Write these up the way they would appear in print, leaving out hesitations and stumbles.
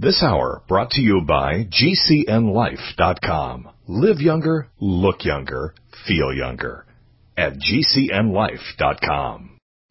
This hour brought to you by GCNLife.com. Live younger, look younger, feel younger. At GCNLife.com.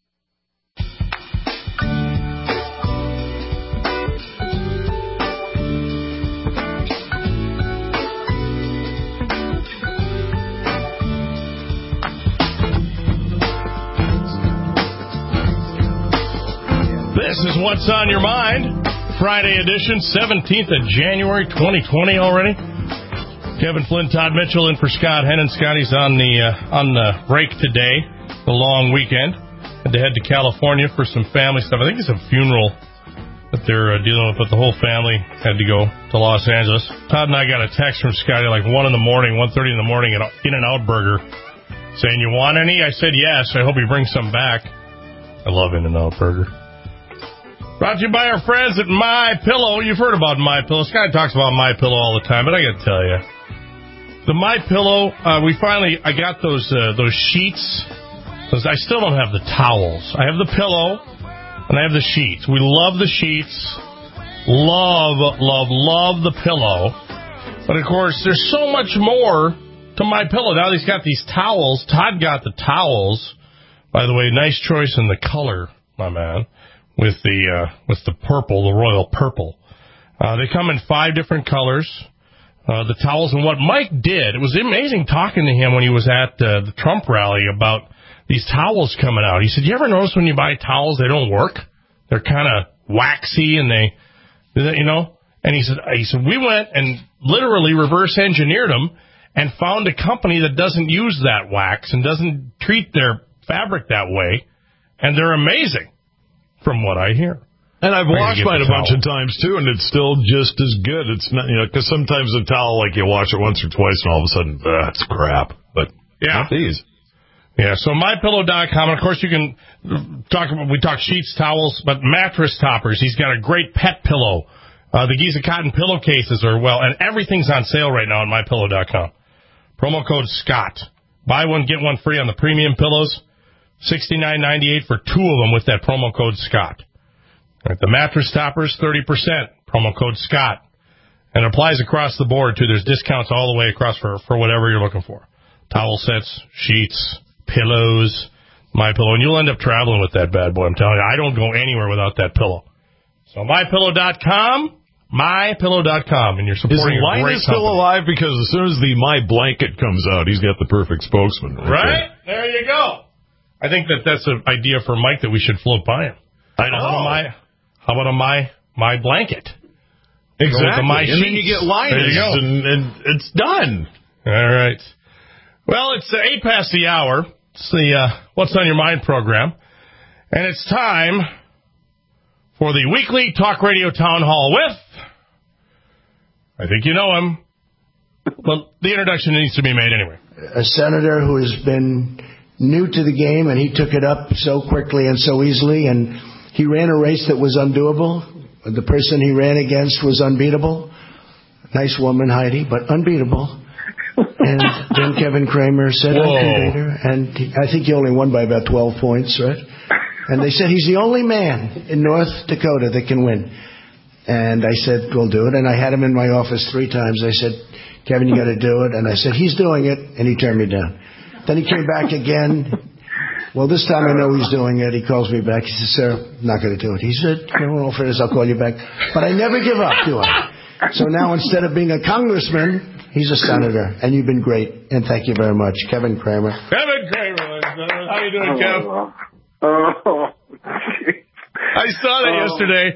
This is What's on Your Mind, Friday edition, 17th of January, 2020 already. Kevin Flynn, Todd Mitchell in for Scott Hennon. Scotty's on the break today, the long weekend. Had to head to California for some family stuff. I think it's a funeral that they're dealing with, but the whole family had to go to Los Angeles. Todd and I got a text from Scotty like 1:30 in the morning at In-N-Out Burger saying, "You want any?" I said, "Yes. I hope you bring some back." I love In-N-Out Burger. Brought to you by our friends at MyPillow. You've heard about MyPillow. Scott talks about MyPillow all the time, but I got to tell you, the MyPillow, I got those sheets. I still don't have the towels. I have the pillow, and I have the sheets. We love the sheets. Love the pillow. But, of course, there's so much more to MyPillow. Now he's got these towels. Todd got the towels. By the way, nice choice in the color, my man. With the purple, the royal purple. They come in 5 different colors, the towels. And what Mike did, it was amazing talking to him when he was at the Trump rally about these towels coming out. He said, "You ever notice when you buy towels, they don't work? They're kind of waxy and they, you know?" And he said, we went and literally reverse engineered them and found a company that doesn't use that wax and doesn't treat their fabric that way. And they're amazing. From what I hear. And I've washed mine a bunch of times, too, and it's still just as good. It's not, because sometimes a towel, like, you wash it once or twice, and all of a sudden, it's crap. But not these. Yeah, so MyPillow.com, and of course you can we talk sheets, towels, but mattress toppers. He's got a great pet pillow. The Giza cotton pillowcases are, and everything's on sale right now on MyPillow.com. Promo code Scott. Buy one, get one free on the premium pillows. $69.98 for 2 of them with that promo code Scott. All right, the mattress toppers, 30%, promo code Scott. And it applies across the board, too. There's discounts all the way across for whatever you're looking for. Towel sets, sheets, pillows, MyPillow. And you'll end up traveling with that bad boy. I'm telling you, I don't go anywhere without that pillow. So MyPillow.com, MyPillow.com. And you're supporting a great company. Is still alive because as soon as the My Blanket comes out, he's got the perfect spokesman. Right? There you go. I think that's an idea for Mike that we should float by him. I know. How about a My Blanket? Exactly. My and sheets. then you get liners, and it's done. All right. Well, it's 8 past the hour. It's the What's on Your Mind program. And it's time for the weekly talk radio town hall with, I think you know him. Well, the introduction needs to be made anyway. A senator who has been new to the game, and he took it up so quickly and so easily, and he ran a race that was undoable. The person he ran against was unbeatable. Nice woman, Heidi, but unbeatable. And then Kevin Cramer said, "I can beat her," and I think he only won by about 12 points, right? And they said, he's the only man in North Dakota that can win. And I said, "We'll do it." And I had him in my office 3 times. I said, "Kevin, you got to do it." And I said, "He's doing it," and he turned me down. Then he came back again. Well, this time I know he's doing it. He calls me back. He says, "Sir, I'm not going to do it." He said, "In all fairness, I'll call you back." But I never give up, do I? So now instead of being a congressman, he's a senator. And you've been great. And thank you very much. Kevin Cramer. Kevin Cramer. How you doing, Kev? I saw that yesterday.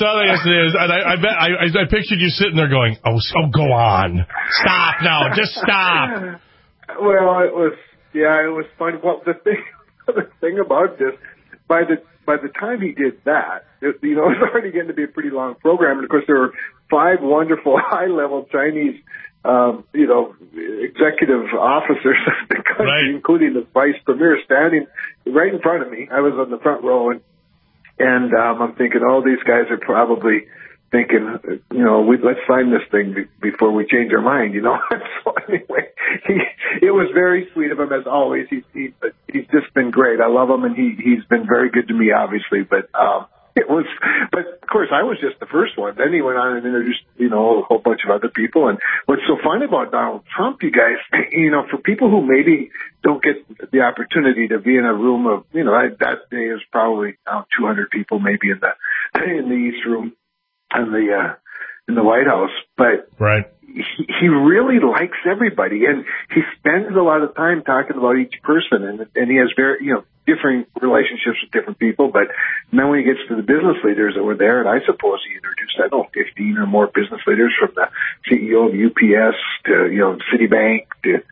And I pictured you sitting there going, oh, go on. Stop now. Just stop. Well, it was funny. Well, the thing about this, by the time he did that, it was already getting to be a pretty long program. And of course, there were 5 wonderful high-level Chinese, executive officers of the country, including the vice premier, standing right in front of me. I was on the front row, and I'm thinking, these guys are probably thinking, let's sign this thing before we change our mind, So anyway, it was very sweet of him as always. He's just been great. I love him, and he's been very good to me, obviously. But It was, but of course I was just the first one. Then he went on and introduced, a whole bunch of other people. And what's so fun about Donald Trump, you guys, for people who maybe don't get the opportunity to be in a room of, that day is probably 200 people maybe in the East Room and in the White House, but right. He really likes everybody, and he spends a lot of time talking about each person, and he has very, differing relationships with different people. But then when he gets to the business leaders that were there, and I suppose he introduced, 15 or more business leaders, from the CEO of UPS to, Citibank to,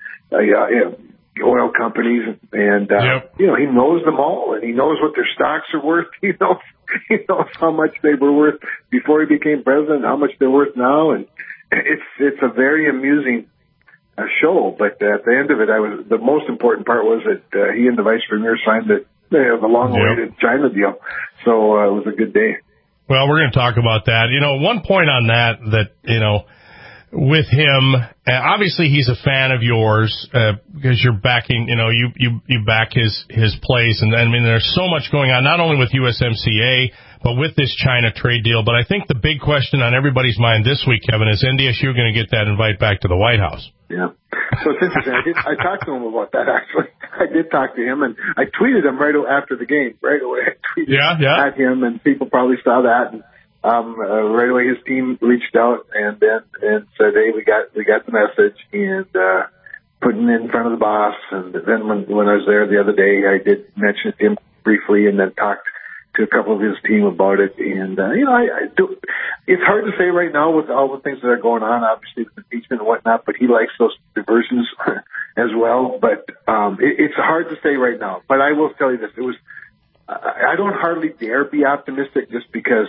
oil companies, and he knows them all, and he knows what their stocks are worth. He knows how much they were worth before he became president, how much they're worth now, and it's a very amusing show. But at the end of it, the most important part was that he and the vice premier signed the long-awaited China deal. So it was a good day. Well, we're going to talk about that. One point on that with him, obviously he's a fan of yours because you're backing, you back his place. And I mean, there's so much going on, not only with USMCA, but with this China trade deal. But I think the big question on everybody's mind this week, Kevin, is NDSU going to get that invite back to the White House? Yeah. So it's interesting. I talked to him about that, actually. I did talk to him, and I tweeted him right after the game, right away. I tweeted at him, and people probably saw that. And right away, his team reached out and said, "Hey, we got the message," and putting it in front of the boss. And then when I was there the other day, I did mention it to him briefly, and then talked to a couple of his team about it. And I do. It's hard to say right now with all the things that are going on, obviously with impeachment and whatnot. But he likes those diversions as well. But it's hard to say right now. But I will tell you this: I don't hardly dare be optimistic just because.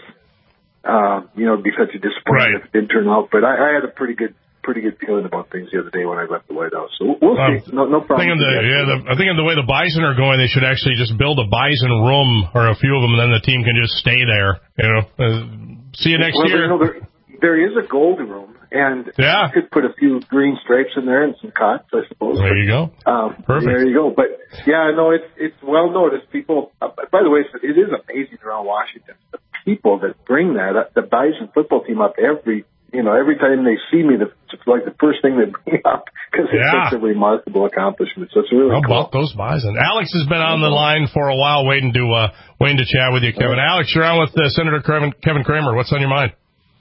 It'd be such a disappointment if it didn't turn out. But I had a pretty good feeling about things the other day when I left the White House. So we'll see. No problem. I think the way the Bison are going, they should actually just build a Bison room or a few of them, and then the team can just stay there. See you next year. There is a gold room, and you could put a few green stripes in there and some cots, I suppose. There you go. Perfect. There you go. But it's well noticed. People. By the way, it is amazing around Washington. The people that bring the Bison football team up every time they see me, it's like the first thing they bring up because it's such a remarkable accomplishment. So it's really cool. How about those Bison? Alex has been on the line for a while, waiting to chat with you, Kevin. Alex, you're on with Senator Kevin Cramer. What's on your mind?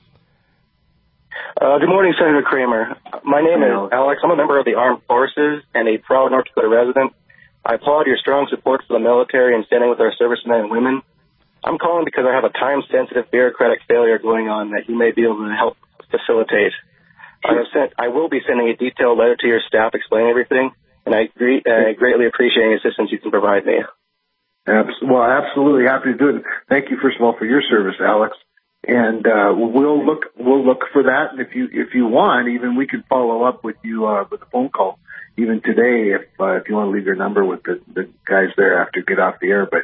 Good morning, Senator Cramer. My name is Alex. I'm a member of the Armed Forces and a proud North Dakota resident. I applaud your strong support for the military and standing with our servicemen and women. I'm calling because I have a time-sensitive bureaucratic failure going on that you may be able to help facilitate. I will be sending a detailed letter to your staff explaining everything, and I greatly appreciate any assistance you can provide me. Well, absolutely happy to do it. Thank you, first of all, for your service, Alex. And we'll look for that. And if you want, even we can follow up with you with a phone call even today if you want to leave your number with the guys there after you get off the air. But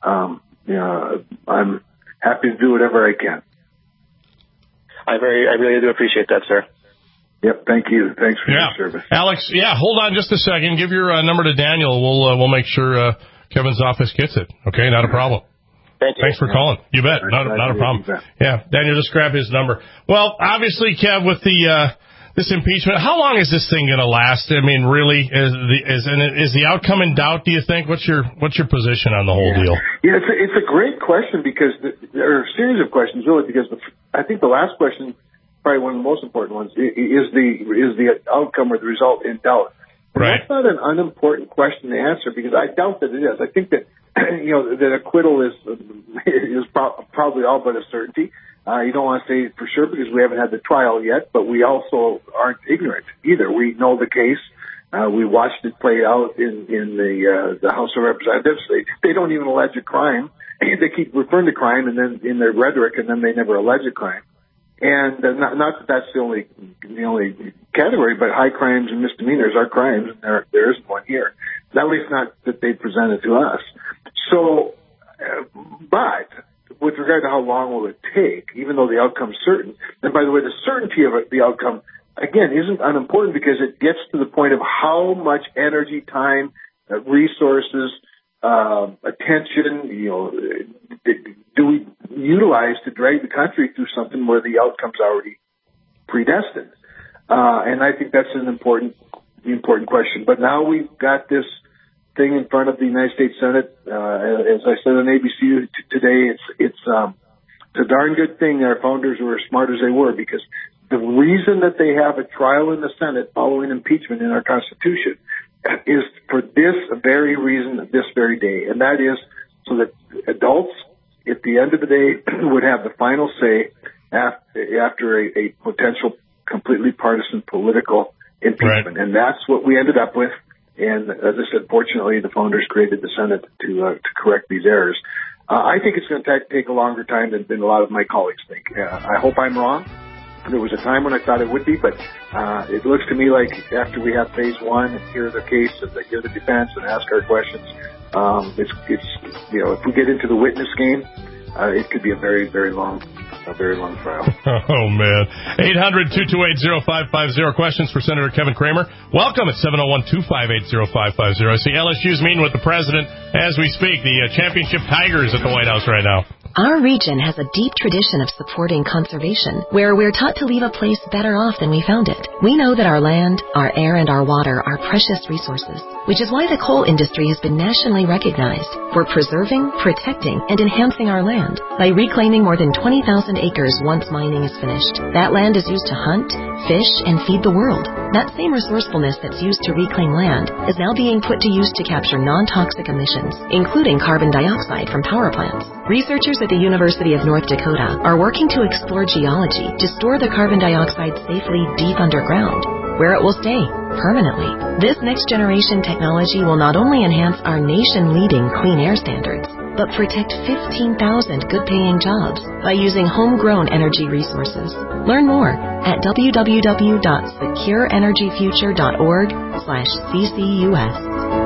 I'm happy to do whatever I can. I really do appreciate that, sir. Yep, thank you. Thanks for your service. Alex, hold on just a second. Give your number to Daniel. We'll make sure Kevin's office gets it. Okay, not a problem. Thank you. Thanks for calling. You bet. Not a problem. Yeah, Daniel, just grab his number. Well, obviously, Kev, with this impeachment, how long is this thing going to last? I mean, really, is the outcome in doubt, do you think? What's your position on the whole deal? Yeah, it's a great question because there are a series of questions, really, because I think the last question, probably one of the most important ones, is the outcome or the result in doubt. Right. That's not an unimportant question to answer because I doubt that it is. I think that that acquittal is probably all but a certainty. You don't want to say for sure because we haven't had the trial yet, but we also aren't ignorant either. We know the case. We watched it play out in the House of Representatives. They don't even allege a crime. They keep referring to crime and then in their rhetoric, and then they never allege a crime. And not that that's the only category, but high crimes and misdemeanors are crimes, and there isn't one here. At least not that they presented to us. So, but with regard to how long will it take, even though the outcome's certain, and by the way, the certainty of the outcome, again, isn't unimportant because it gets to the point of how much energy, time, resources, attention, do we utilize to drag the country through something where the outcome's already predestined? And I think that's an important question. But now we've got this thing in front of the United States Senate. As I said on ABC today, it's a darn good thing our founders were as smart as they were, because the reason that they have a trial in the Senate following impeachment in our Constitution is for this very reason, this very day. And that is so that adults, at the end of the day, would have the final say after a potential completely partisan political impeachment. Right. And that's what we ended up with. And as I said, fortunately, the founders created the Senate to correct these errors. I think it's going to take a longer time than a lot of my colleagues think. I hope I'm wrong. There was a time when I thought it would be, but it looks to me like after we have phase one and hear the case and hear the defense and ask our questions, it's if we get into the witness game, it could be a very, very long trial. Oh, man. 800-228-0550. Questions for Senator Kevin Cramer. Welcome at 701-258-0550. I see LSU's meeting with the president as we speak. The championship Tigers at the White House right now. Our region has a deep tradition of supporting conservation, where we're taught to leave a place better off than we found it. We know that our land, our air, and our water are precious resources, which is why the coal industry has been nationally recognized for preserving, protecting, and enhancing our land by reclaiming more than 20,000 acres once mining is finished. That land is used to hunt, fish, and feed the world. That same resourcefulness that's used to reclaim land is now being put to use to capture non-toxic emissions, including carbon dioxide from power plants. Researchers at the University of North Dakota are working to explore geology to store the carbon dioxide safely deep underground, where it will stay permanently. This next-generation technology will not only enhance our nation-leading clean air standards, but protect 15,000 good-paying jobs by using homegrown energy resources. Learn more at www.secureenergyfuture.org/CCUS.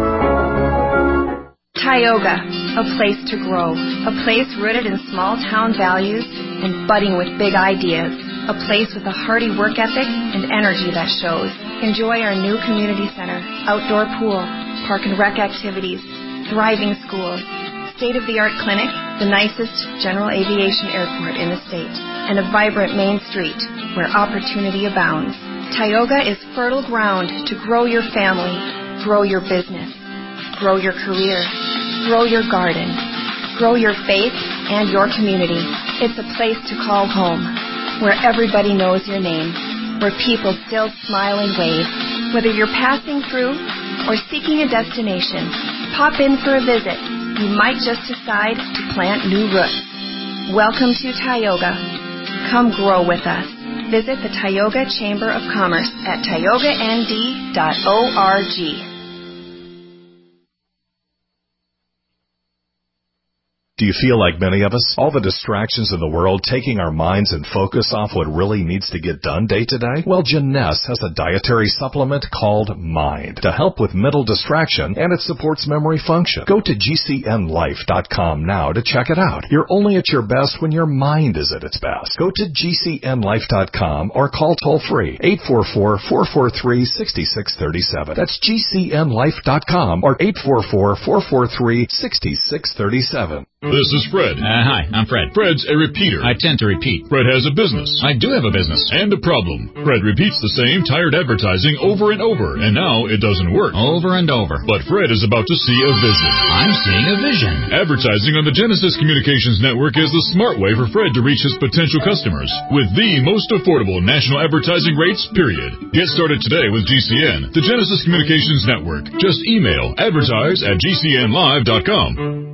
Tioga, a place to grow, a place rooted in small-town values and budding with big ideas, a place with a hearty work ethic and energy that shows. Enjoy our new community center, outdoor pool, park and rec activities, thriving schools, state-of-the-art clinic, the nicest general aviation airport in the state, and a vibrant main street where opportunity abounds. Tioga is fertile ground to grow your family, grow your business, grow your career, grow your garden, grow your faith and your community. It's a place to call home, where everybody knows your name, where people still smile and wave. Whether you're passing through or seeking a destination, pop in for a visit. You might just decide to plant new roots. Welcome to Tioga. Come grow with us. Visit the Tioga Chamber of Commerce at tiogaND.org. Do you feel like many of us? All the distractions in the world taking our minds and focus off what really needs to get done day to day? Well, Jeunesse has a dietary supplement called Mind to help with mental distraction, and it supports memory function. Go to GCNlife.com now to check it out. You're only at your best when your mind is at its best. Go to GCNlife.com or call toll-free 844-443-6637. That's GCNlife.com or 844-443-6637. This is Fred. Hi, I'm Fred. Fred's a repeater. I tend to repeat. Fred has a business. I do have a business. And a problem. Fred repeats the same tired advertising over and over, and now it doesn't work. Over and over. But Fred is about to see a vision. I'm seeing a vision. Advertising on the Genesis Communications Network is the smart way for Fred to reach his potential customers with the most affordable national advertising rates, period. Get started today with GCN, the Genesis Communications Network. Just email advertise@gcnlive.com.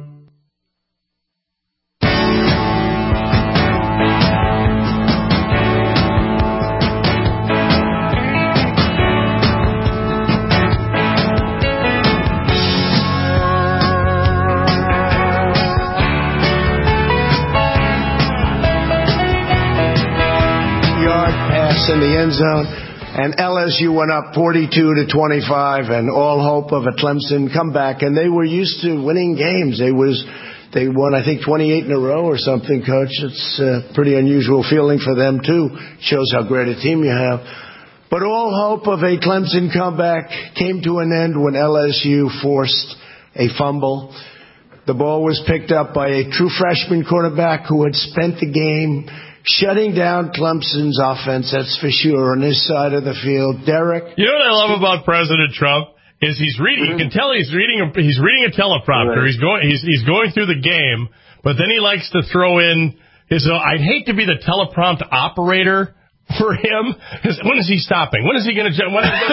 In the end zone, and LSU went up 42-25, and all hope of a Clemson comeback. And they were used to winning games. They won, I think, 28 in a row or something, Coach. It's a pretty unusual feeling for them too. Shows how great a team you have. But all hope of a Clemson comeback came to an end when LSU forced a fumble. The ball was picked up by a true freshman quarterback who had spent the game shutting down Clemson's offense, that's for sure, on his side of the field. Derek? You know what I love about President Trump is he's reading. You can tell he's reading a teleprompter. Right. He's going through the game, but then he likes to throw in his. I'd hate to be the teleprompt operator for him. When is he stopping? When is he going to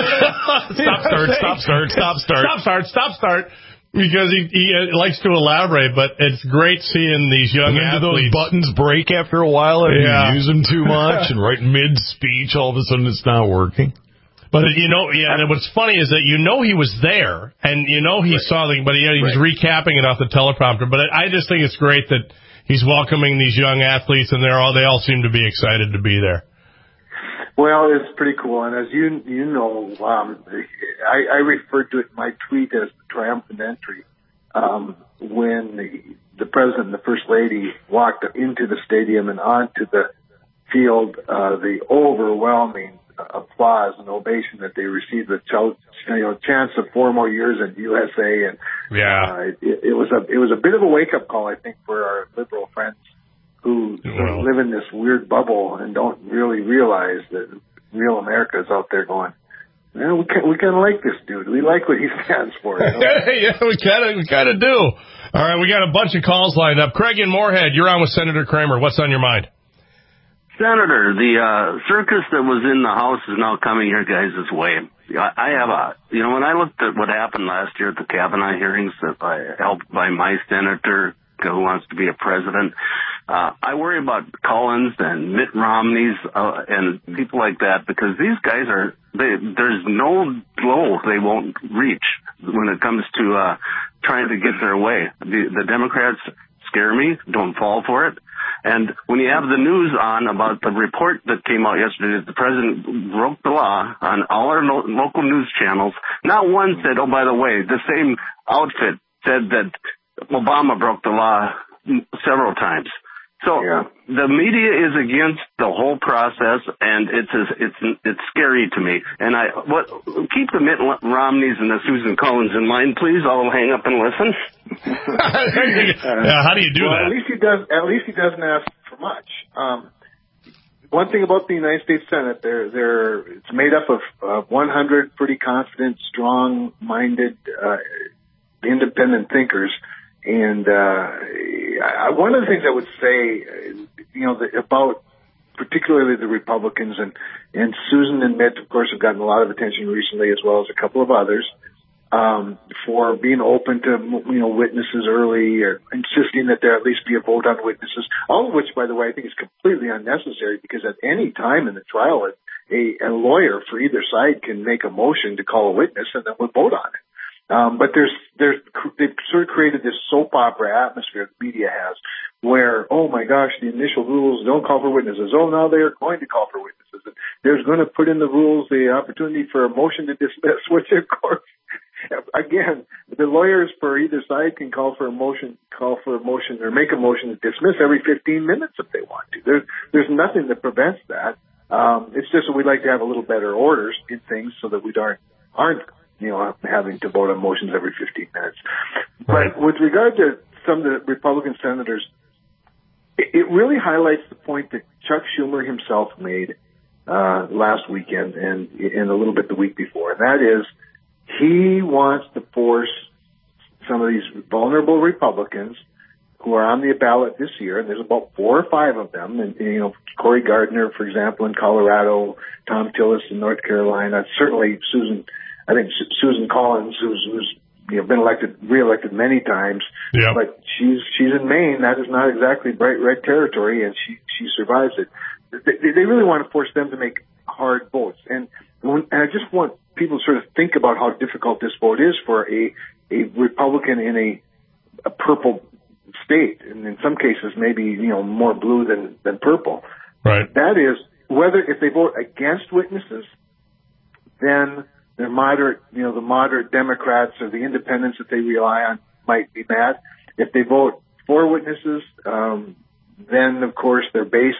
stop start? Because he likes to elaborate, but it's great seeing these young athletes. Those buttons break after a while, and you use them too much, and right mid-speech, all of a sudden it's not working. But, and what's funny is that he was there, and he saw the, but he was recapping it off the teleprompter. But I just think it's great that he's welcoming these young athletes, and they all seem to be excited to be there. Well, it's pretty cool, and as you know, I referred to it in my tweet as the triumphant entry when the president and the first lady walked into the stadium and onto the field. The overwhelming applause and ovation that they received, the chance of 4 more years in USA, and it was a bit of a wake up call, I think, for our liberal friends who live in this weird bubble and don't really realize that real America is out there going, we kind of like this dude. We like what he stands for. Yeah, we kind of do. All right, we got a bunch of calls lined up. Craig in Moorhead, you're on with Senator Kramer. What's on your mind? Senator, the circus that was in the House is now coming your guys' way. I have when I looked at what happened last year at the Kavanaugh hearings, helped by my senator who wants to be a president, I worry about Collins and Mitt Romney's and people like that, because these guys there's no low they won't reach when it comes to trying to get their way. The Democrats scare me. Don't fall for it. And when you have the news on about the report that came out yesterday that the president broke the law on all our local news channels, not one said, oh, by the way, the same outfit said that Obama broke the law several times. So the media is against the whole process, and it's scary to me. And keep the Mitt Romneys and the Susan Collins in mind, please. I'll hang up and listen. How do you do that? At least he doesn't ask for much. One thing about the United States Senate, it's made up of 100 pretty confident, strong-minded, independent thinkers. And one of the things I would say, about particularly the Republicans and Susan and Mitt, of course, have gotten a lot of attention recently, as well as a couple of others, for being open to witnesses early, or insisting that there at least be a vote on witnesses. All of which, by the way, I think is completely unnecessary, because at any time in the trial, a lawyer for either side can make a motion to call a witness, and then we'll vote on it. But they've sort of created this soap opera atmosphere the media has, where, oh my gosh, the initial rules don't call for witnesses. Oh, now they're going to call for witnesses. And they're going to put in the rules the opportunity for a motion to dismiss, which of course, again, the lawyers for either side can call for a motion, or make a motion to dismiss every 15 minutes if they want to. There's nothing that prevents that. It's just that we'd like to have a little better orders in things so that we aren't having to vote on motions every 15 minutes. Right. But with regard to some of the Republican senators, it really highlights the point that Chuck Schumer himself made last weekend and a little bit the week before. And that is, he wants to force some of these vulnerable Republicans who are on the ballot this year, and there's about 4 or 5 of them, and Cory Gardner, for example, in Colorado, Tom Tillis in North Carolina, certainly Susan Collins, who's been reelected many times, but she's in Maine. That is not exactly bright red territory, and she survives it. They really want to force them to make hard votes, and I just want people to sort of think about how difficult this vote is for a Republican in a purple state, and in some cases maybe more blue than purple. Right. That is, if they vote against witnesses, then the moderate Democrats or the independents that they rely on might be mad. If they vote for witnesses, then of course their base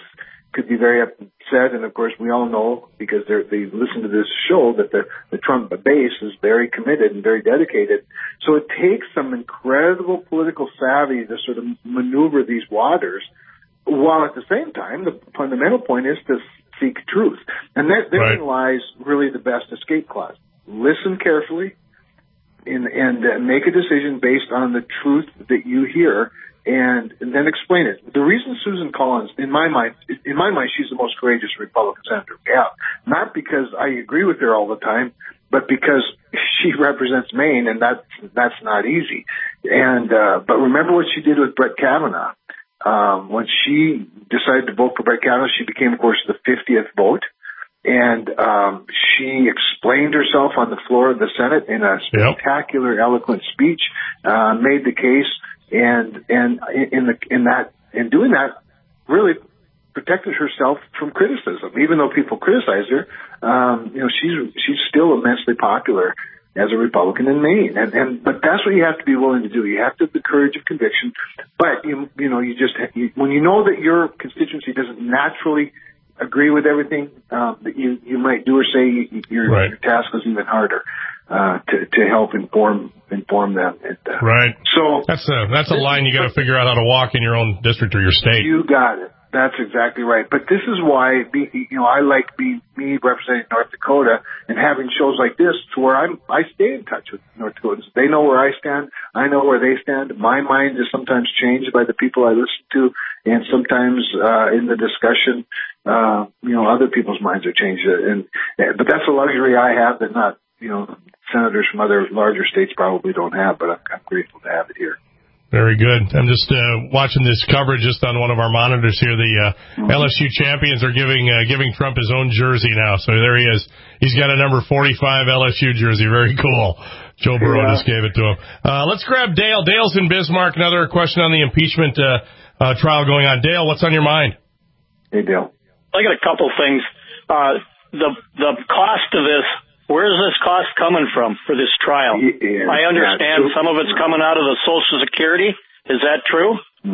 could be very upset, and of course we all know, because they listen to this show, that the Trump base is very committed and very dedicated. So it takes some incredible political savvy to sort of maneuver these waters, while at the same time the fundamental point is to seek truth. And therein lies really the best escape clause. Listen carefully and make a decision based on the truth that you hear, and then explain it. The reason Susan Collins, in my mind, she's the most courageous Republican senator we have. Not because I agree with her all the time, but because she represents Maine, and that's not easy. And but remember what she did with Brett Kavanaugh. When she decided to vote for Brett Kavanaugh, she became, of course, the 50th vote. And she explained herself on the floor of the Senate in a spectacular, eloquent speech, made the case, and in doing that, really protected herself from criticism. Even though people criticized her, she's still immensely popular as a Republican in Maine. But that's what you have to be willing to do. You have to have the courage of conviction. But when you know that your constituency doesn't naturally agree with everything that you might do or say, your task is even harder to help inform them. Right. So that's a line you got to figure out how to walk in your own district or your state. You got it. That's exactly right. But this is why I like being me representing North Dakota and having shows like this, to where I stay in touch with North Dakotans. They know where I stand. I know where they stand. My mind is sometimes changed by the people I listen to, and sometimes in the discussion, other people's minds are changed. But that's a luxury I have that not senators from other larger states probably don't have. But I'm grateful to have it here. Very good. I'm just watching this coverage just on one of our monitors here. The LSU champions are giving Trump his own jersey now. So there he is. He's got a number 45 LSU jersey. Very cool. Joe Burrow just gave it to him. Let's grab Dale. Dale's in Bismarck. Another question on the impeachment trial going on. Dale, what's on your mind? Hey, Dale. I got a couple things. The cost of this. Where is this cost coming from for this trial? I understand some of it's coming out of the Social Security. Is that true?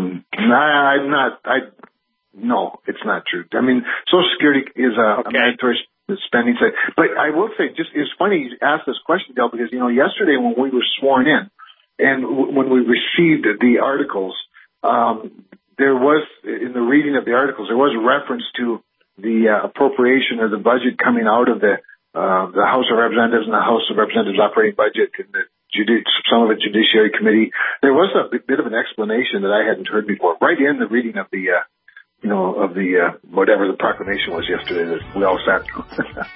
No, it's not true. I mean, Social Security is a mandatory spending site. But I will say, it's funny you asked this question, Dale, because, yesterday when we were sworn in and when we received the articles, there was, in the reading of the articles, there was a reference to the appropriation of the budget coming out of the House of Representatives and the House of Representatives operating budget and some of the Judiciary Committee. There was a bit of an explanation that I hadn't heard before, right in the reading of the, whatever the proclamation was yesterday that we all sat through.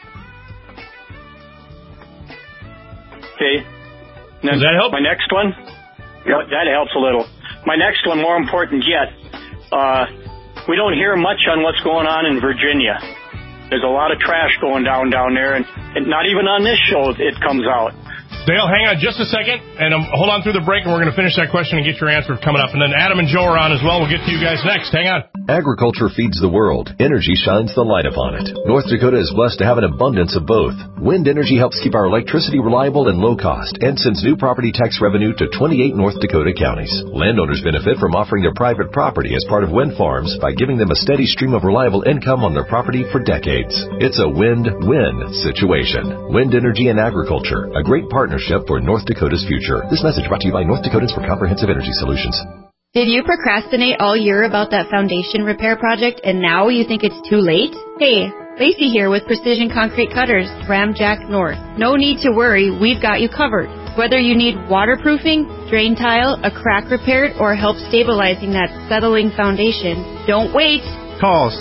Okay. Does that help? My next one? Yep. That helps a little. My next one, more important yet, we don't hear much on what's going on in Virginia. There's a lot of trash going down there, and not even on this show it comes out. Dale, hang on just a second, and hold on through the break, and we're going to finish that question and get your answer coming up. And then Adam and Joe are on as well. We'll get to you guys next. Hang on. Agriculture feeds the world. Energy shines the light upon it. North Dakota is blessed to have an abundance of both. Wind energy helps keep our electricity reliable and low cost, and sends new property tax revenue to 28 North Dakota counties. Landowners benefit from offering their private property as part of wind farms by giving them a steady stream of reliable income on their property for decades. It's a win-win situation. Wind energy and agriculture, a great partnership for North Dakota's future. This message brought to you by North Dakotans for Comprehensive Energy Solutions. Did you procrastinate all year about that foundation repair project and now you think it's too late? Hey, Lacey here with Precision Concrete Cutters, Ramjack North. No need to worry, we've got you covered. Whether you need waterproofing, drain tile, a crack repaired, or help stabilizing that settling foundation, don't wait. Call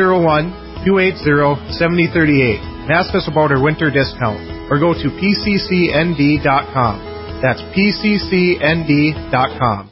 701-280-7038 and ask us about our winter discount, or go to pccnd.com. That's pccnd.com.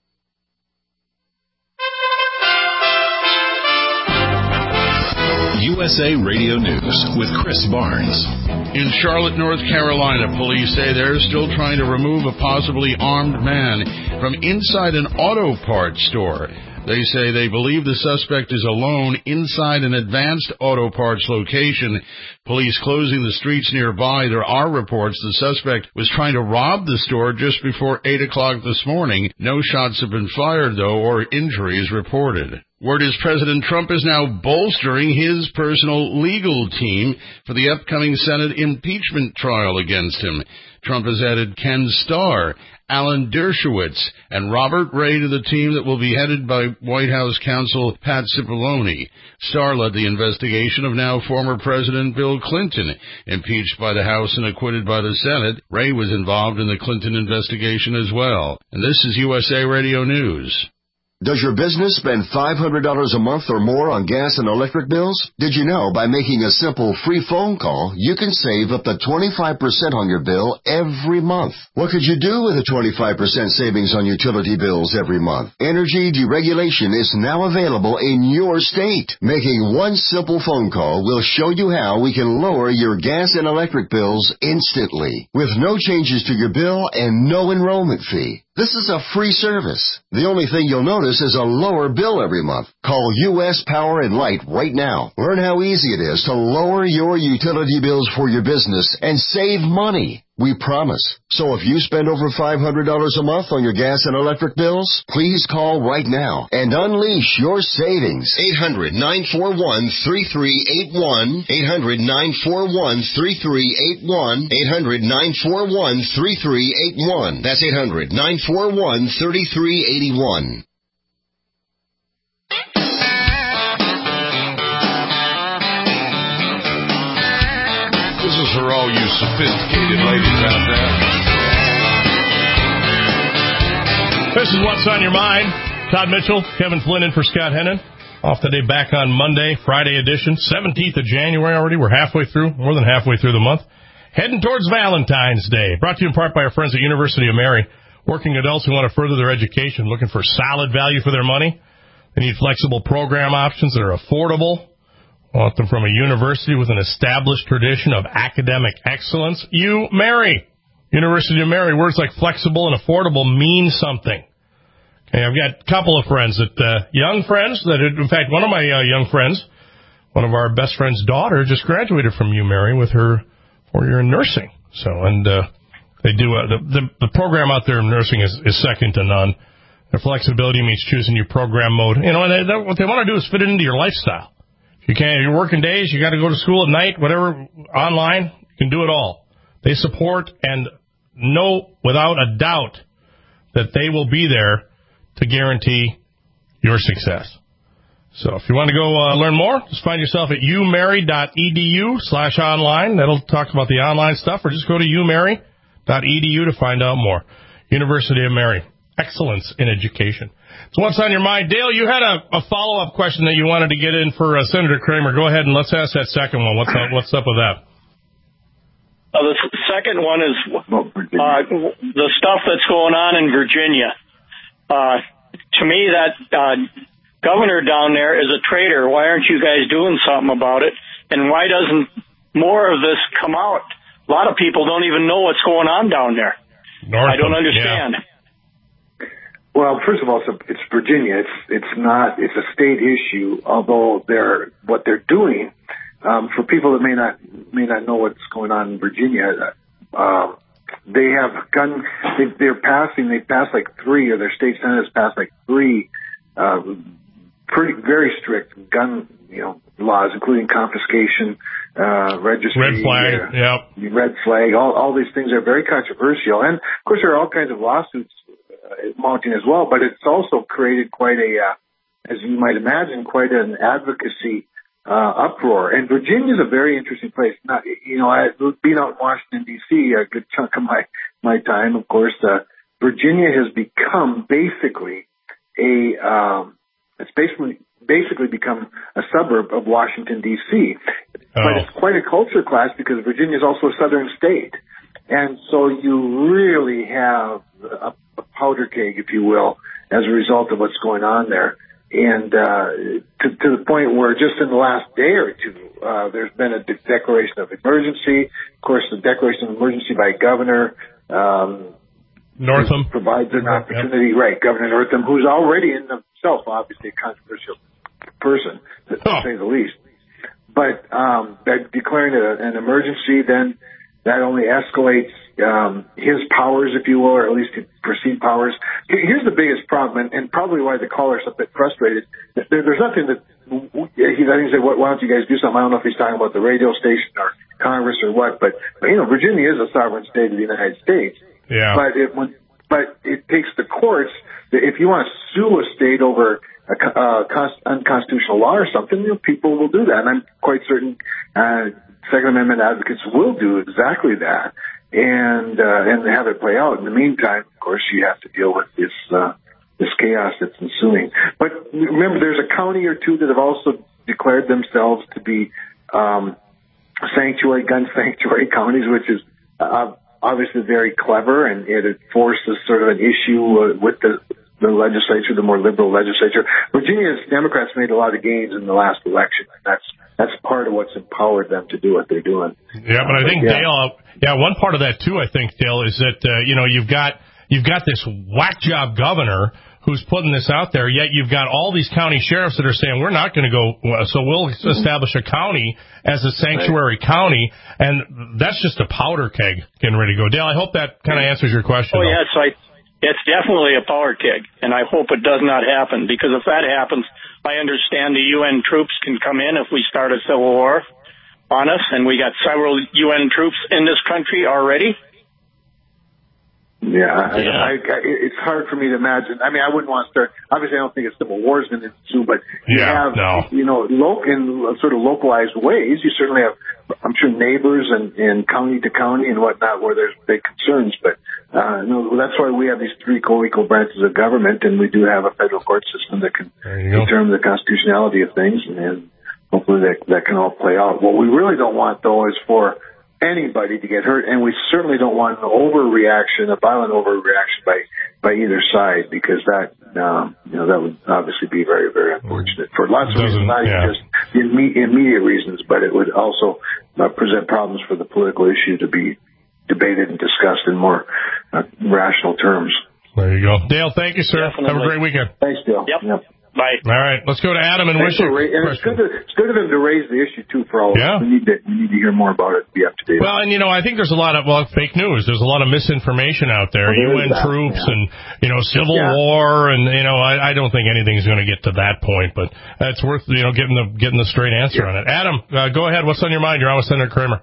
USA Radio News with Chris Barnes. In Charlotte, North Carolina, police say they're still trying to remove a possibly armed man from inside an auto parts store. They say they believe the suspect is alone inside an Advanced Auto Parts location. Police closing the streets nearby. There are reports the suspect was trying to rob the store just before 8 o'clock this morning. No shots have been fired, though, or injuries reported. Word is President Trump is now bolstering his personal legal team for the upcoming Senate impeachment trial against him. Trump has added Ken Starr, Alan Dershowitz, and Robert Ray to the team that will be headed by White House counsel Pat Cipollone. Starr led the investigation of now former President Bill Clinton, impeached by the House and acquitted by the Senate. Ray was involved in the Clinton investigation as well. And this is USA Radio News. Does your business spend $500 a month or more on gas and electric bills? Did you know by making a simple free phone call, you can save up to 25% on your bill every month? What could you do with a 25% savings on utility bills every month? Energy deregulation is now available in your state. Making one simple phone call will show you how we can lower your gas and electric bills instantly, with no changes to your bill and no enrollment fee. This is a free service. The only thing you'll notice is a lower bill every month. Call U.S. Power and Light right now. Learn how easy it is to lower your utility bills for your business and save money. We promise. So if you spend over $500 a month on your gas and electric bills, please call right now and unleash your savings. 800-941-3381. 800-941-3381. 800-941-3381. That's 800-941-3381. This is for all you sophisticated ladies out there. This is What's on Your Mind. Todd Mitchell, Kevin Flynn in for Scott Hennon. Off today, back on Monday, Friday edition, 17th of January already. We're halfway through, more than halfway through the month. Heading towards Valentine's Day. Brought to you in part by our friends at University of Mary. Working adults who want to further their education, looking for solid value for their money. They need flexible program options that are affordable. Want them from a university with an established tradition of academic excellence. UMary. University of Mary. Words like flexible and affordable mean something. Okay, I've got a couple of friends young friends in fact, one of my young friends, one of our best friend's daughter just graduated from UMary with her 4-year in nursing. So, and they do, the program out there in nursing is second to none. Their flexibility means choosing your program mode. You know, and what they want to do is fit it into your lifestyle. You're working days, you got to go to school at night, whatever, online, you can do it all. They support and know without a doubt that they will be there to guarantee your success. So if you want to go learn more, just find yourself at umary.edu/online. That'll talk about the online stuff, or just go to umary.edu to find out more. University of Mary. Excellence in education. So what's on your mind? Dale, you had a follow-up question that you wanted to get in for Senator Kramer. Go ahead and let's ask that second one. What's up with that? The second one is the stuff that's going on in Virginia. To me, that governor down there is a traitor. Why aren't you guys doing something about it? And why doesn't more of this come out? A lot of people don't even know what's going on down there. I don't understand. Yeah. Well, first of all, it's Virginia. It's a state issue, although what they're doing, for people that may not know what's going on in Virginia, they passed like 3, or their state senate has passed like 3, very strict gun, laws, including confiscation, registry, red flag, red flag, all these things are very controversial. And of course there are all kinds of lawsuits mounting as well, but it's also created quite as you might imagine, quite an advocacy uproar. And Virginia is a very interesting place. Not, I've been out in Washington D.C. a good chunk of my time. Of course, Virginia has become basically it's basically become a suburb of Washington D.C. But it's quite a culture clash because Virginia is also a southern state, and so you really have a powder keg, if you will, as a result of what's going on there. And to the point where just in the last day or two, there's been a declaration of emergency. Of course, the declaration of emergency by Governor Northam provides an opportunity, right? Governor Northam, who's already in himself obviously a controversial person, to say the least. But they're declaring an emergency. Then that only escalates his powers, if you will, or at least perceived powers. Here's the biggest problem, and probably why the caller's a bit frustrated. There's nothing that I think say, why don't you guys do something? I don't know if he's talking about the radio station or Congress or what, but Virginia is a sovereign state of the United States. Yeah. But it takes the courts. If you want to sue a state over unconstitutional law or something, people will do that, and I'm quite certain Second Amendment advocates will do exactly that, and have it play out. In the meantime, of course, you have to deal with this chaos that's ensuing. But remember, there's a county or two that have also declared themselves to be gun sanctuary counties, which is obviously very clever, and it forces sort of an issue with the legislature, the more liberal legislature. Virginia's Democrats made a lot of gains in the last election. That's part of what's empowered them to do what they're doing. Yeah, but I think Dale, one part of that too, I think, Dale, is that you've got this whack job governor who's putting this out there, yet you've got all these county sheriffs that are saying, we're not going to go, so we'll establish a county as a sanctuary county, and that's just a powder keg getting ready to go. Dale, I hope that kind of answers your question. Oh, yeah, it's definitely a power keg, and I hope it does not happen, because if that happens, I understand the UN troops can come in if we start a civil war on us, and we got several UN troops in this country already. Yeah, it's hard for me to imagine. I mean, I wouldn't want to start. Obviously, I don't think a civil war is going to ensue, but in sort of localized ways, you certainly have, I'm sure, neighbors and county to county and whatnot where there's big concerns. But that's why we have these three co-equal branches of government, and we do have a federal court system that can determine the constitutionality of things, and hopefully that can all play out. What we really don't want, though, is for anybody to get hurt, and we certainly don't want a violent overreaction by either side, because that would obviously be very, very unfortunate for lots of reasons, not even just the immediate reasons, but it would also present problems for the political issue to be debated and discussed in more rational terms. There you go. Dale, thank you, sir. Definitely. Have a great weekend. Thanks, Dale. Yep. Bye. All right, let's go to Adam and Wishick. It's good of him to raise the issue too for all of us. We need to hear more about it to be up to date. Well, and I think there's a lot of fake news. There's a lot of misinformation out there. UN troops and civil war, and I don't think anything's going to get to that point. But it's worth getting the straight answer on it. Adam, go ahead. What's on your mind? You're on with Senator Kramer.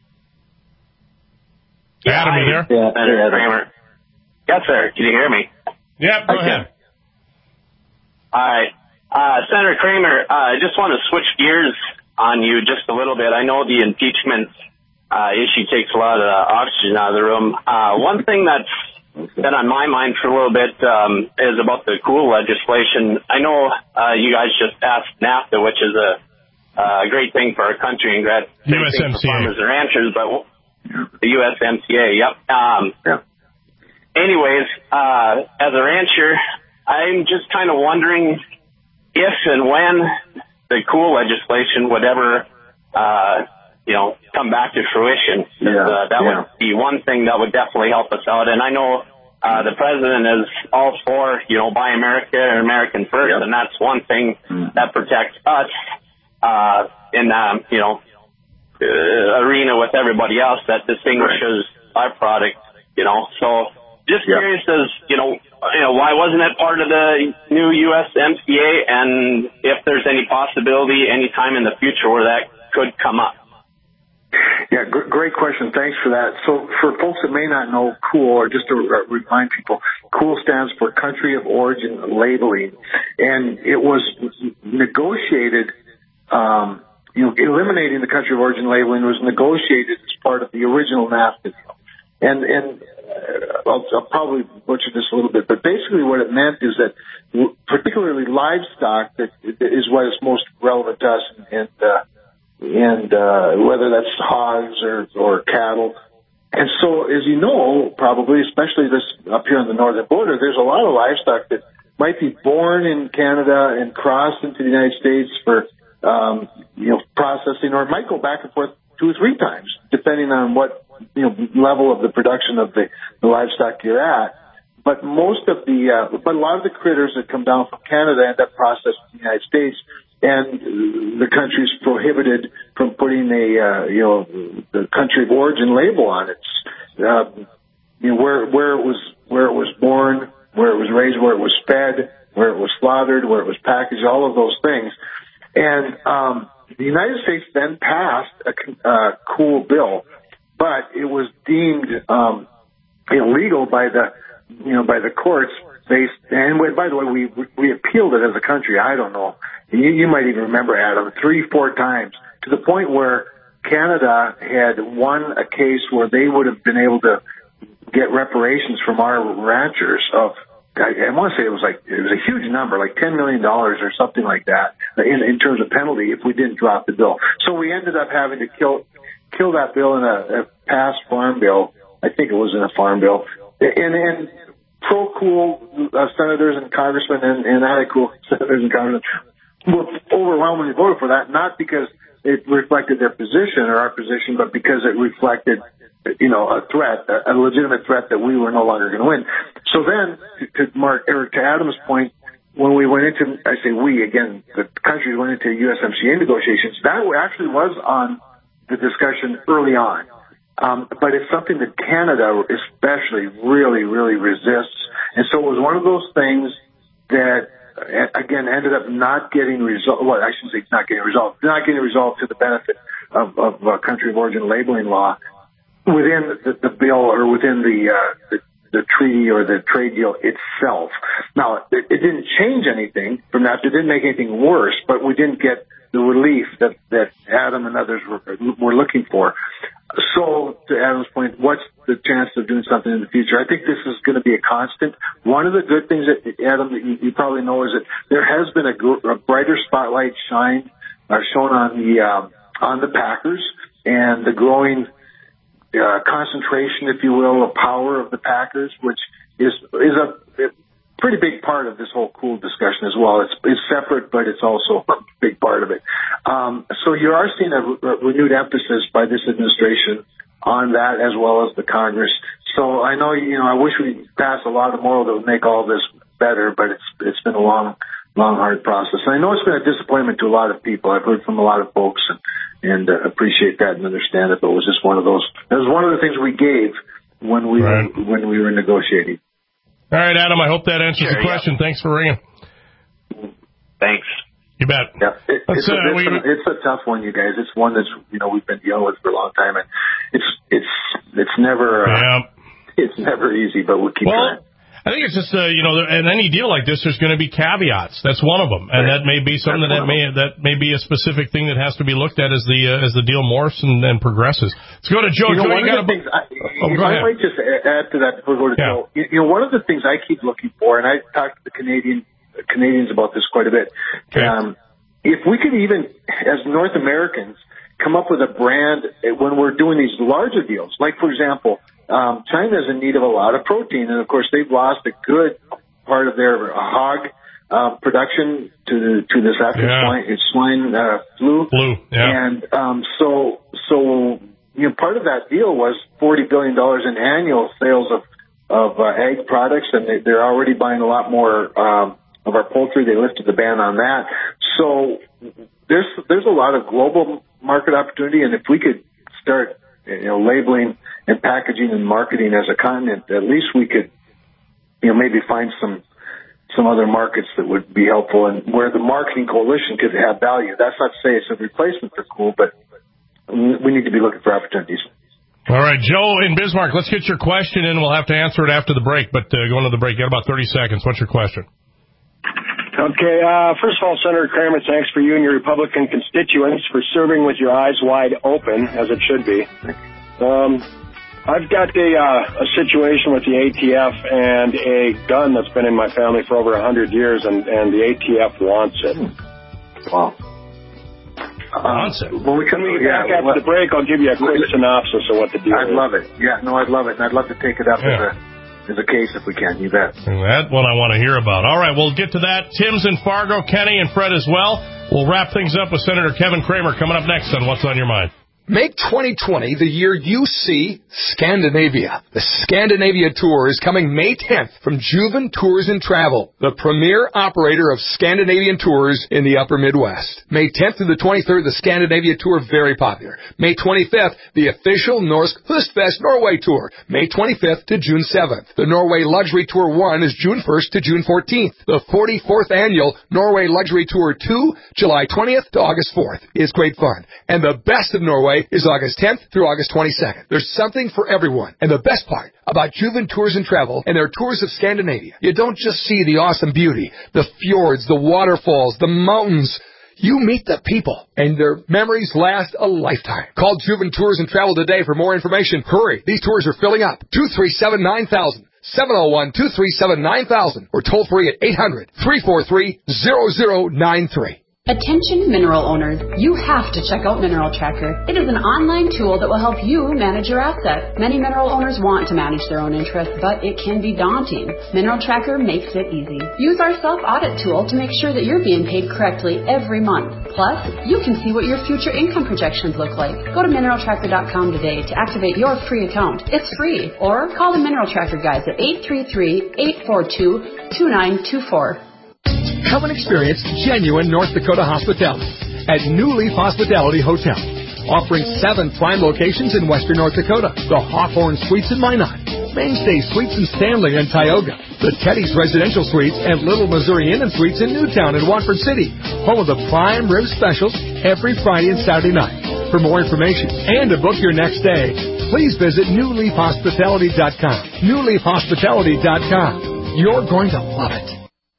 Yeah, Adam, you there? Yeah, Senator Kramer. Yes, sir. Can you hear me? Yeah, go ahead. All right. Senator Kramer, I just want to switch gears on you just a little bit. I know the impeachment issue takes a lot of oxygen out of the room. One thing that's been on my mind for a little bit is about the cool legislation. I know you guys just passed NAFTA, which is a great thing for our country and great thing for farmers and ranchers, but the USMCA, yep. Anyways, as a rancher, I'm just kind of wondering if and when the cool legislation would ever, come back to fruition. That would be one thing that would definitely help us out. And I know the president is all for, Buy America or American First, and that's one thing that protects us in arena with everybody else that distinguishes our product. So just curious as why wasn't it part of the new USMCA, and if there's any possibility anytime in the future where that could come up? Yeah, great question. Thanks for that. So for folks that may not know COOL, or just to remind people, COOL stands for Country of Origin Labeling, and it was negotiated, eliminating the country of origin labeling was negotiated as part of the original NAFTA deal. And I'll probably butcher this a little bit, but basically what it meant is that particularly livestock that is what is most relevant to us, and whether that's hogs or cattle. And so, as you know, probably, especially this up here on the northern border, there's a lot of livestock that might be born in Canada and crossed into the United States for processing, or it might go back and forth 2 or 3 times, depending on what level of the production of the livestock you're at. But a lot of the critters that come down from Canada end up processed in the United States, and the country's prohibited from putting the country of origin label on it. Where it was born, where it was raised, where it was fed, where it was slaughtered, where it was packaged, all of those things. And the United States then passed a cool bill, but it was deemed illegal by the courts. And by the way, we appealed it as a country. I don't know. You might even remember, Adam, 3-4 times, to the point where Canada had won a case where they would have been able to get reparations from our ranchers of, I want to say it was a huge number, like $10 million or something like that in terms of penalty if we didn't drop the bill. So we ended up having to kill that bill in a passed farm bill. I think it was in a farm bill. And pro-cool senators and congressmen and anti-cool senators and congressmen were overwhelmingly voted for that, not because it reflected their position or our position, but because it reflected a threat, a legitimate threat that we were no longer going to win. So then, to Adam's point, when we went into, I say we, again, the country went into USMCA negotiations, that actually was on the discussion early on. But it's something that Canada especially really, really resists. And so it was one of those things that, again, ended up not getting resolved. Well, I shouldn't say not getting resolved to the benefit of country of origin labeling law within the bill or within the treaty or the trade deal itself. Now, it didn't change anything from that. It didn't make anything worse, but we didn't get the relief that Adam and others were looking for. So, to Adam's point, what's the chance of doing something in the future? I think this is going to be a constant. One of the good things that, Adam, that you probably know is that there has been a brighter spotlight shown on the Packers and the growing concentration, if you will, of power of the Packers, which is a pretty big part of this whole cool discussion as well. It's separate, but it's also a big part of it. So you are seeing a renewed emphasis by this administration on that as well as the Congress. So I know, I wish we passed a lot of moral that would make all this better, but it's been a long, hard process. And I know it's been a disappointment to a lot of people. I've heard from a lot of folks and appreciate that and understand it, but it was just one of those. It was one of the things we gave when we were negotiating. All right, Adam, I hope that answers the question. Yeah. Thanks for ringing. Thanks. You bet. Yeah, it's a tough one, you guys. It's one that's we've been dealing with for a long time, and it's never it's never easy, but we'll keep trying. I think it's just in any deal like this, there's going to be caveats. That's one of them, and that may be something that may be a specific thing that has to be looked at as the deal morphs and progresses. Let's go to Joe. Joe, I might just add to that before we go to Joe. One of the things I keep looking for, and I talked to the Canadians about this quite a bit. Okay. If we could even, as North Americans, come up with a brand when we're doing these larger deals, like for example. China is in need of a lot of protein, and of course they've lost a good part of their hog production to this African swine flu. And so part of that deal was $40 billion in annual sales of egg products, and they're already buying a lot more of our poultry. They lifted the ban on that. So there's a lot of global market opportunity, and if we could start labeling and packaging and marketing as a continent, at least we could, maybe find some other markets that would be helpful and where the marketing coalition could have value. That's not to say it's a replacement for cool, but we need to be looking for opportunities. All right, Joe in Bismarck, let's get your question in. We'll have to answer it after the break, but going to the break, you got about 30 seconds. What's your question? Okay, first of all, Senator Kramer, thanks for you and your Republican constituents for serving with your eyes wide open, as it should be. I've got a situation with the ATF and a gun that's been in my family for over 100 years, and the ATF wants it. Wow. When we come back after the break, I'll give you a quick synopsis of what the deal is. I'd love it. Yeah, no, I'd love it. And I'd love to take it up as a case if we can. You bet. That's what I want to hear about. All right, we'll get to that. Tim's in Fargo, Kenny and Fred as well. We'll wrap things up with Senator Kevin Kramer coming up next on What's on Your Mind. Make 2020 the year you see Scandinavia. The Scandinavia Tour is coming May 10th from Juven Tours and Travel, the premier operator of Scandinavian tours in the upper Midwest. May 10th through the 23rd, the Scandinavia Tour, very popular. May 25th, the official Norsk Høstfest Norway Tour, May 25th to June 7th. The Norway Luxury Tour 1 is June 1st to June 14th. The 44th annual Norway Luxury Tour 2, July 20th to August 4th, is great fun. And the best of Norway is August 10th through August 22nd. There's something for everyone. And the best part about Juven Tours and Travel and their tours of Scandinavia, you don't just see the awesome beauty, the fjords, the waterfalls, the mountains. You meet the people, and their memories last a lifetime. Call Juven Tours and Travel today for more information. Hurry, these tours are filling up. 237-9000. 701-237-9000 or toll free at 800-343-0093. Attention mineral owners, you have to check out Mineral Tracker. It is an online tool that will help you manage your assets. Many mineral owners want to manage their own interests, but it can be daunting. Mineral Tracker makes it easy. Use our self-audit tool to make sure that you're being paid correctly every month. Plus, you can see what your future income projections look like. Go to mineraltracker.com today to activate your free account. It's free. Or call the Mineral Tracker guys at 833-842-2924. Come and experience genuine North Dakota hospitality at New Leaf Hospitality Hotel, offering 7 prime locations in western North Dakota. The Hawthorne Suites in Minot, Mainstay Suites in Stanley and Tioga, the Teddy's Residential Suites and Little Missouri Inn and Suites in Newtown and Watford City, home of the prime rib specials every Friday and Saturday night. For more information and to book your next stay, please visit newleafhospitality.com. newleafhospitality.com. You're going to love it.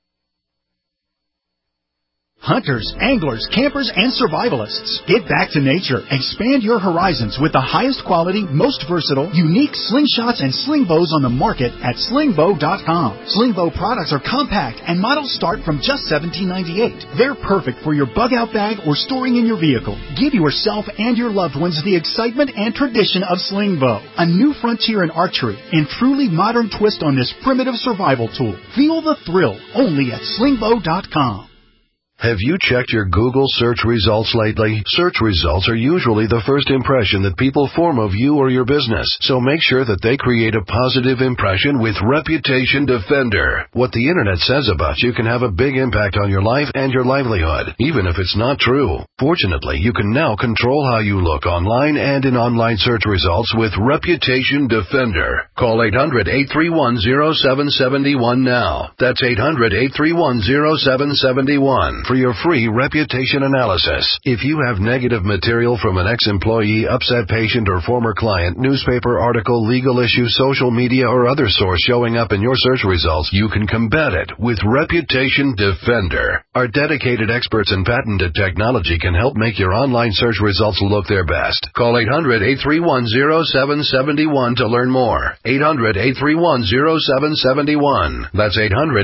Hunters, anglers, campers, and survivalists. Get back to nature. Expand your horizons with the highest quality, most versatile, unique slingshots and sling bows on the market at slingbow.com. Slingbow products are compact and models start from just $17.98. They're perfect for your bug-out bag or storing in your vehicle. Give yourself and your loved ones the excitement and tradition of Slingbow, a new frontier in archery and truly modern twist on this primitive survival tool. Feel the thrill only at slingbow.com. Have you checked your Google search results lately? Search results are usually the first impression that people form of you or your business, so make sure that they create a positive impression with Reputation Defender. What the internet says about you can have a big impact on your life and your livelihood, even if it's not true. Fortunately, you can now control how you look online and in online search results with Reputation Defender. Call 800-831-0771 now. That's 800-831-0771. For your free reputation analysis. If you have negative material from an ex-employee, upset patient, or former client, newspaper article, legal issue, social media, or other source showing up in your search results, you can combat it with Reputation Defender. Our dedicated experts in patented technology can help make your online search results look their best. Call 800-831-0771 to learn more. 800-831-0771. That's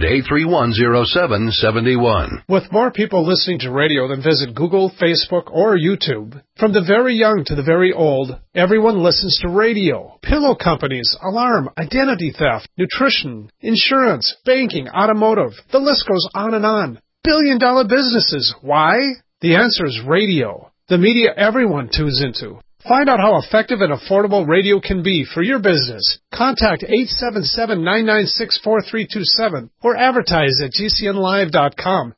800-831-0771. With more people listening to radio than visit Google, Facebook, or YouTube, from the very young to the very old, everyone listens to radio. Pillow companies, alarm, identity theft, nutrition, insurance, banking, automotive. The list goes on and on. Billion-dollar businesses. Why? The answer is radio. The media everyone tunes into. Find out how effective and affordable radio can be for your business. Contact 877-996-4327 or advertise at gcnlive.com.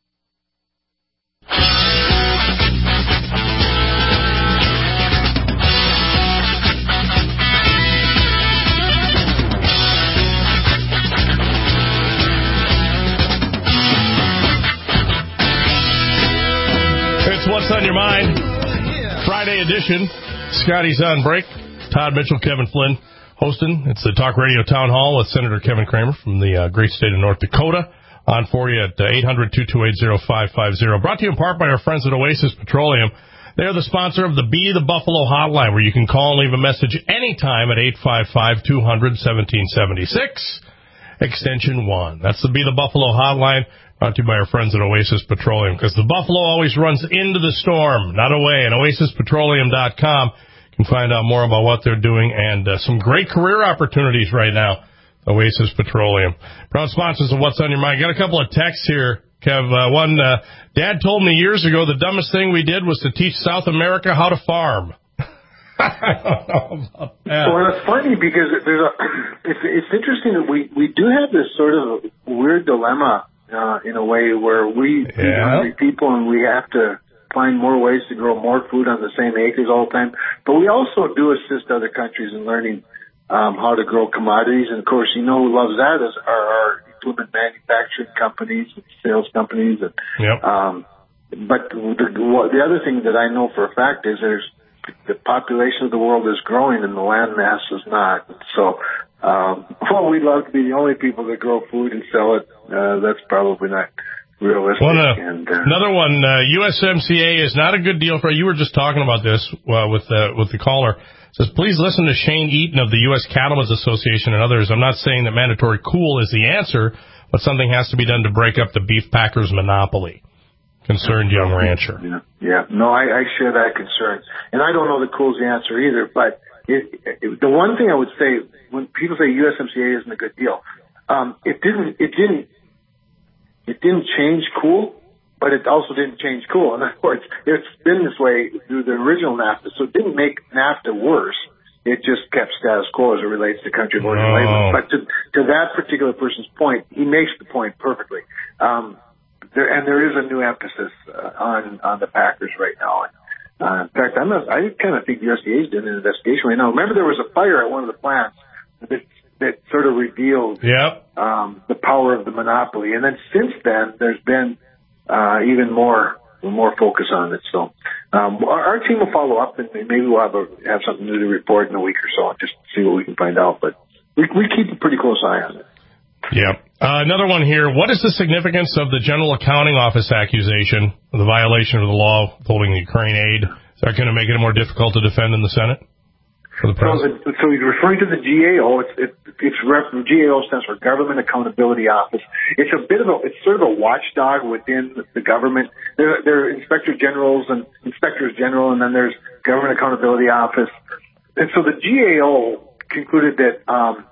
It's What's on Your Mind, Friday edition. Scotty's on break. Todd Mitchell, Kevin Flynn hosting. It's the Talk Radio Town Hall with Senator Kevin Kramer from the great state of North Dakota. On for you at 800-228-0550. Brought to you in part by our friends at Oasis Petroleum. They are the sponsor of the Be the Buffalo Hotline, where you can call and leave a message anytime at 855-200-1776, extension 1. That's the Be the Buffalo Hotline, brought to you by our friends at Oasis Petroleum, because the Buffalo always runs into the storm, not away. And OasisPetroleum.com, you can find out more about what they're doing and some great career opportunities right now. Oasis Petroleum. Proud sponsors of What's on Your Mind. Got a couple of texts here, Kev. One, Dad told me years ago the dumbest thing we did was to teach South America how to farm. Well, it's funny because it's interesting that we do have this sort of weird dilemma in a way where we hungry people and we have to find more ways to grow more food on the same acres all the time. But we also do assist other countries in learning how to grow commodities. And, of course, you know who loves that is our equipment manufacturing companies, sales companies. And, but the other thing that I know for a fact is the population of the world is growing and the land mass is not. So, well, we'd love to be the only people that grow food and sell it. That's probably not realistic. Well, another one, USMCA is not a good deal for you. Were just talking about this with the caller. It says, please listen to Shane Eaton of the U.S. Cattlemen's Association and others. I'm not saying that mandatory cool is the answer, but something has to be done to break up the beef packers' monopoly. Concerned young rancher. Yeah. No, I share that concern. And I don't know that cool's the answer either, but the one thing I would say when people say USMCA isn't a good deal, it didn't change cool, but it also didn't change cool. In other words, it's been this way through the original NAFTA, so it didn't make NAFTA worse. It just kept status quo as it relates to country of origin labor. But to that particular person's point, he makes the point perfectly. There is a new emphasis on the packers right now. In fact, I kind of think the USDA is doing an investigation right now. Remember, there was a fire at one of the plants that sort of revealed the power of the monopoly, and then since then there's been even more focus on it. So our team will follow up, and maybe we'll have something new to report in a week or so, just to see what we can find out. But we keep a pretty close eye on it. Yeah. Another one here. What is the significance of the General Accounting Office accusation of the violation of the law holding the Ukraine aid? Is that going to make it more difficult to defend in the Senate? For the president? So he's referring to the GAO. GAO stands for Government Accountability Office. It's sort of a watchdog within the government. There are inspector generals and inspectors general, and then there's Government Accountability Office. And so the GAO concluded that,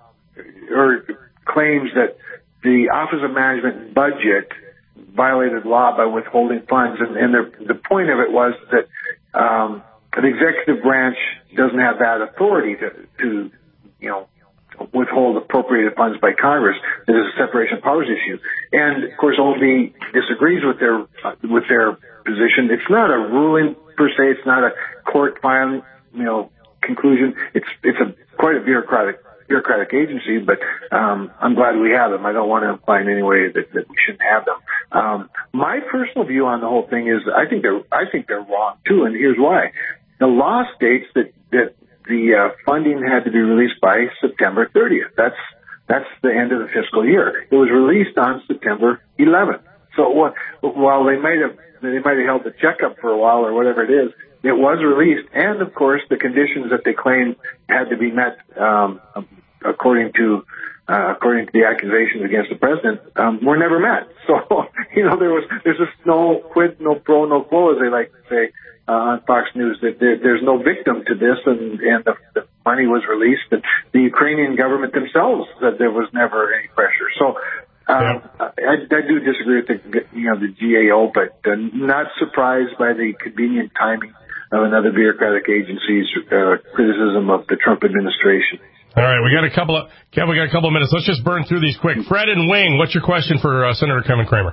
or claims that the Office of Management and Budget violated law by withholding funds, and the point of it was that the executive branch doesn't have that authority to withhold appropriated funds by Congress. There's a separation of powers issue, and of course OMB disagrees with their position. It's not a ruling per se. It's not a court filing conclusion. It's quite a bureaucratic agency, but I'm glad we have them. I don't want to imply in any way that we shouldn't have them. My personal view on the whole thing is I think they're wrong too, and here's why. The law states that the funding had to be released by September 30th. That's the end of the fiscal year. It was released on September 11th. So while they might have held the check up for a while or whatever it is, it was released, and of course the conditions that they claimed had to be met according to the accusations against the president were never met. So there's just no quid, no pro, no quo, as they like to say on Fox News. That there's no victim to this, and the money was released. And the Ukrainian government themselves said there was never any pressure. So. I do disagree with the GAO, but not surprised by the convenient timing of another bureaucratic agency's criticism of the Trump administration. All right, we got a couple of minutes. Let's just burn through these quick. Fred and Wing, what's your question for Senator Kevin Cramer?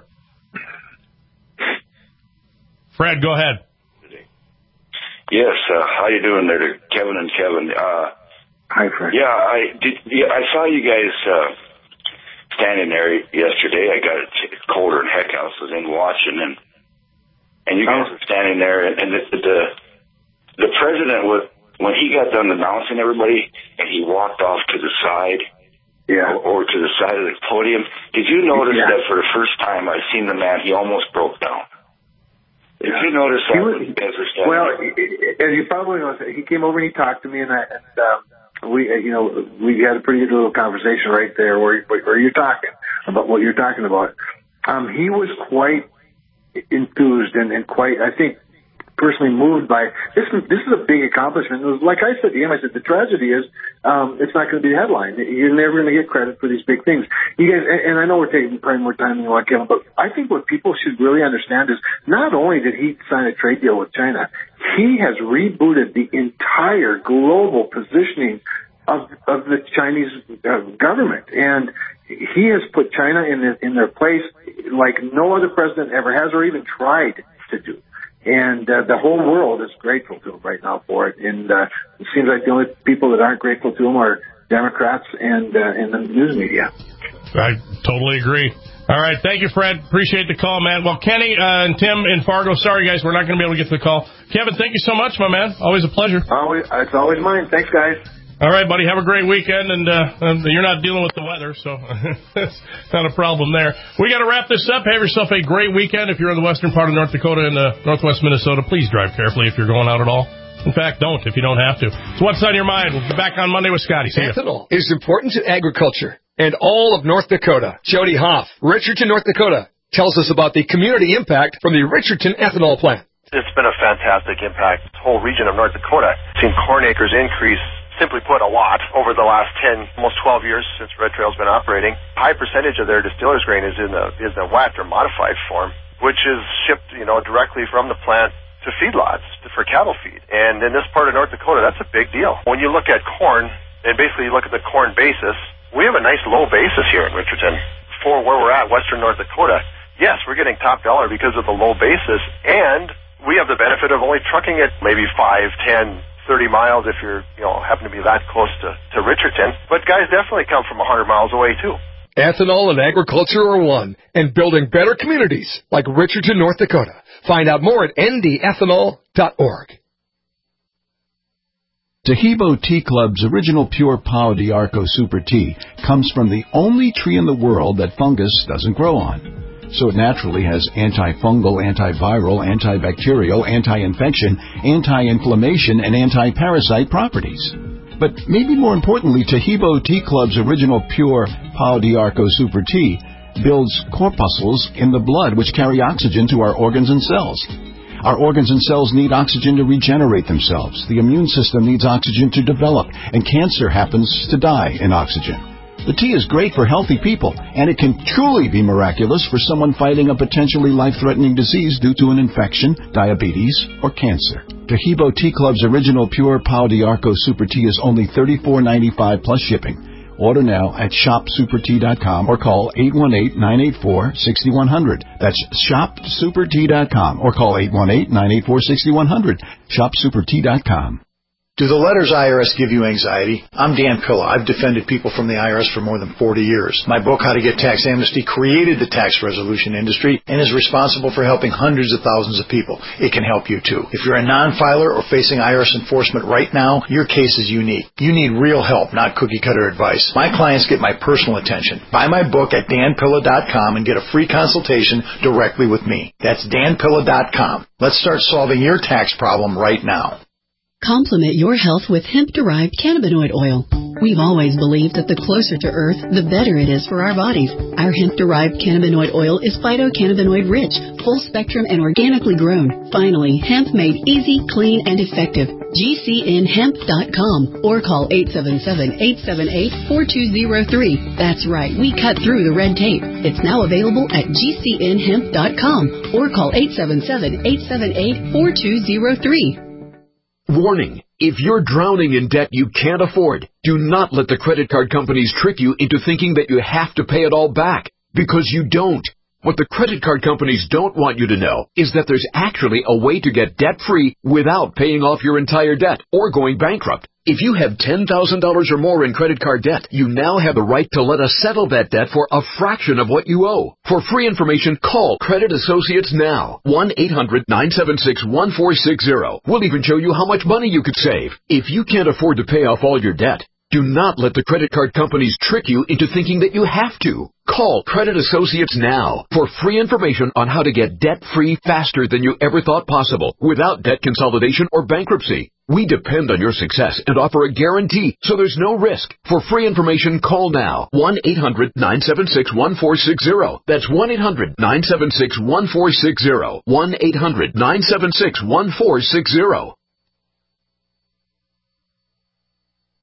Fred, go ahead. Yes, how you doing there, Kevin and Kevin? Hi, Fred. Yeah, I saw you guys standing there yesterday. I got it colder than heck. I was in watching, and you guys were standing there, and the president was, when he got done announcing everybody, and he walked off to the side, or to the side of the podium. Did you notice that for the first time I've seen the man, he almost broke down? Did you notice that? Well, as you probably know, he came over and he talked to me, and we had a pretty good little conversation right there where you're talking about what you're talking about. He was quite enthused and quite, I think, personally moved by this. This is a big accomplishment. It was, like I said to him, I said, the tragedy is it's not going to be a headline. You're never going to get credit for these big things. You guys, and I know we're taking probably more time than you want, Kevin, but I think what people should really understand is not only did he sign a trade deal with China, he has rebooted the entire global positioning of the Chinese government, and he has put China in their place like no other president ever has, or even tried to do. And the whole world is grateful to him right now for it. And it seems like the only people that aren't grateful to him are Democrats and the news media. I totally agree. All right, thank you, Fred. Appreciate the call, man. Well, Kenny and Tim in Fargo, sorry, guys, we're not going to be able to get to the call. Kevin, thank you so much, my man. Always a pleasure. It's always mine. Thanks, guys. All right, buddy, have a great weekend, and you're not dealing with the weather, so it's not a problem there. We got to wrap this up. Have yourself a great weekend. If you're in the western part of North Dakota and northwest Minnesota, please drive carefully if you're going out at all. In fact, don't if you don't have to. So what's on your mind? We'll be back on Monday with Scotty. See ya. Ethanol is important to agriculture and all of North Dakota. Jody Hoff, Richardson, North Dakota, tells us about the community impact from the Richardson ethanol plant. It's been a fantastic impact. The whole region of North Dakota, seen corn acres increase, simply put, a lot over the last 10, almost 12 years since Red Trail's been operating. High percentage of their distiller's grain is in the wet or modified form, which is shipped, directly from the plant to feedlots for cattle feed. And in this part of North Dakota, that's a big deal. When you look at corn, and basically you look at the corn basis, we have a nice low basis here in Richardson for where we're at, western North Dakota. Yes, we're getting top dollar because of the low basis, and we have the benefit of only trucking it maybe 5, 10, 30 miles if you're, happen to be that close to Richardson. But guys definitely come from 100 miles away, too. Ethanol and agriculture are one, and building better communities like Richardson, North Dakota. Find out more at ndethanol.org. Taheebo Tea Club's original pure Pau d'Arco Super Tea comes from the only tree in the world that fungus doesn't grow on. So it naturally has antifungal, antiviral, antibacterial, anti-infection, anti-inflammation, and anti-parasite properties. But maybe more importantly, Taheebo Tea Club's original pure Pau d'Arco Super Tea builds corpuscles in the blood which carry oxygen to our organs and cells. Our organs and cells need oxygen to regenerate themselves. The immune system needs oxygen to develop, and cancer happens to die in oxygen. The tea is great for healthy people, and it can truly be miraculous for someone fighting a potentially life-threatening disease due to an infection, diabetes, or cancer. Taheebo Tea Club's original pure Pau d'Arco Super Tea is only $34.95 plus shipping. Order now at shopsupertea.com or call 818-984-6100. That's shopsupertea.com or call 818-984-6100. Shopsupertea.com. Do the letters IRS give you anxiety? I'm Dan Pilla. I've defended people from the IRS for more than 40 years. My book, How to Get Tax Amnesty, created the tax resolution industry and is responsible for helping hundreds of thousands of people. It can help you, too. If you're a non-filer or facing IRS enforcement right now, your case is unique. You need real help, not cookie-cutter advice. My clients get my personal attention. Buy my book at danpilla.com and get a free consultation directly with me. That's danpilla.com. Let's start solving your tax problem right now. Complement your health with hemp-derived cannabinoid oil. We've always believed that the closer to Earth, the better it is for our bodies. Our hemp-derived cannabinoid oil is phytocannabinoid-rich, full-spectrum, and organically grown. Finally, hemp made easy, clean, and effective. GCNhemp.com or call 877-878-4203. That's right, we cut through the red tape. It's now available at GCNhemp.com or call 877-878-4203. Warning, if you're drowning in debt you can't afford, do not let the credit card companies trick you into thinking that you have to pay it all back, because you don't. What the credit card companies don't want you to know is that there's actually a way to get debt-free without paying off your entire debt or going bankrupt. If you have $10,000 or more in credit card debt, you now have the right to let us settle that debt for a fraction of what you owe. For free information, call Credit Associates now. 1-800-976-1460. We'll even show you how much money you could save. If you can't afford to pay off all your debt, Do not let the credit card companies trick you into thinking that you have to. Call Credit Associates now for free information on how to get debt-free faster than you ever thought possible without debt consolidation or bankruptcy. We depend on your success and offer a guarantee, so there's no risk. For free information, call now. 1-800-976-1460. That's 1-800-976-1460. 1-800-976-1460.